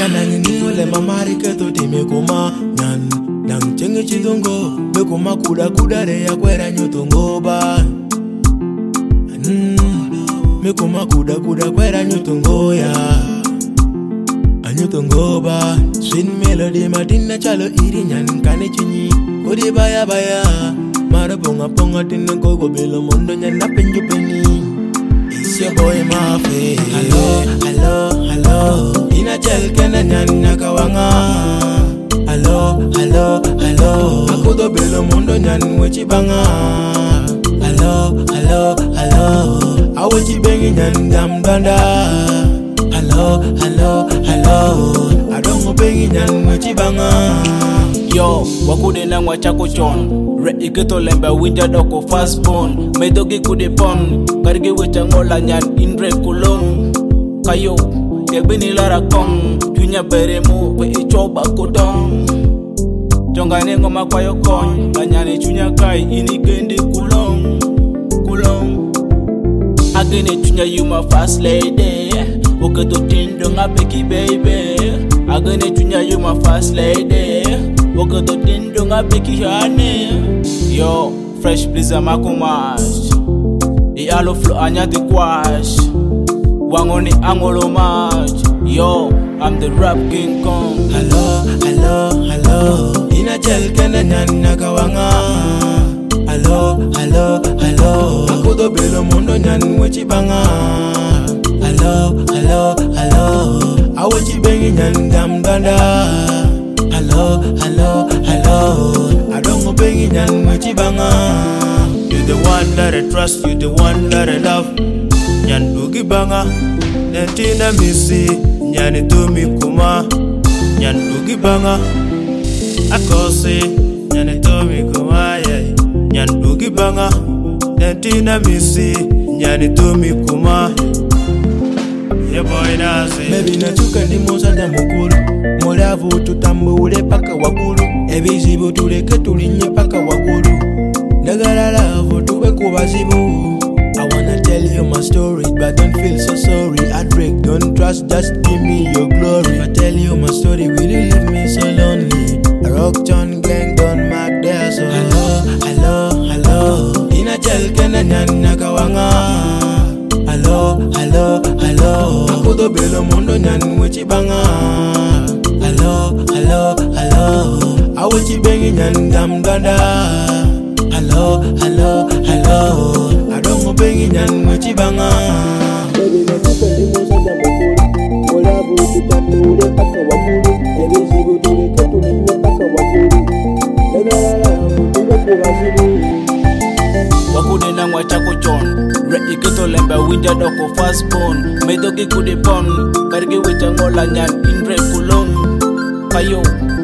Kanang ni ole mamari keto di me kuma nyan nang chengi chidongo me kuma kuda kuda re ya kwera nyutongo ba me kuma kuda kuda kwera nyutongo ya anyutongo ba sweet melody matina chalo iri nyan kane chinyi kodi baya baya mara ponga ponga tinna gogo belo mondo nyan na penju peni. It's your boy Mafi. Hello, hello, hello. Ina chel kena nyan kawanga. Hello, hello, hello. Akudo belo mondo nyan wechi banga. Hello, hello, hello. Awechi bengi nyan gamdanda. Hello, hello, hello. Adongo bengi nyan wechi banga. Yo, wakude na mwachako chon. Re iketo lemba winja doko fast bone. Medogi kude pon. Karge wecha ngola nyan inre kulong. Kayo, kebini lara kong. Junya beremu we ichoba kodong. Jongane ngoma kwa yo kon. Kanyane chunya kai ini kendi kulong. Kulong. Agene chunya you my fast lady. Oketo tindo ngapeki baby. Agene chunya you my fast lady. Oketo tindo ngapeki hane. Yo, fresh blizzard makumash. I alo flow anyati kwash. Wangoni angolo match. Yo, I'm the rap King Kong. Hello, hello, hello. Ina chel kena nyan kawanga. Hello, hello, hello. Akudo belo mondo nyan wechi banga. Hello, hello, hello. Awechi bengi nyan gamdanda. Hello, hello, hello. Adongo bengi nyan wechi banga. You the one that I trust, you the one that I love. Nyan bugi banga, netina misi. Nyan tumi kuma, nyan bugi banga. Akose, nyan tumi kuma, yeah. Nyan bugi banga, netina misi. Nyan tumi kuma. Yeah boy nazi. Baby natuka ni mosa da mukuru. Moravu tutambu ule paka wakuru. Ebizibu tuleke tulinye paka wakuru. Nagara love tuwe kubazibu. I wanna tell you my story, but don't feel so sorry. I break, don't trust, just give me your glory. If I tell you my story, will you leave me so lonely? A rock John gang don't mark there, so hello, hello, hello. Ina chel kena nyan kawanga. Hello, hello, hello. Akudo belo mondo nyan wechi banga. Hello, hello, hello. Awechi bengi nyan gamdanda. Hello, hello, hello. Adongo bengi nyan wechi banga. Baby natuka ni mosa da mukuru. Moravu tutambu ule paka wakuru. Ebizibu tuleke tulinye paka wakuru. Nagara tuwe kubazibu. Wakude na mwachako chon. Re iketo lemba winja doko fast bone. Medogi kude pon. Karge wecha ngola nyan inre kulong. Kayo,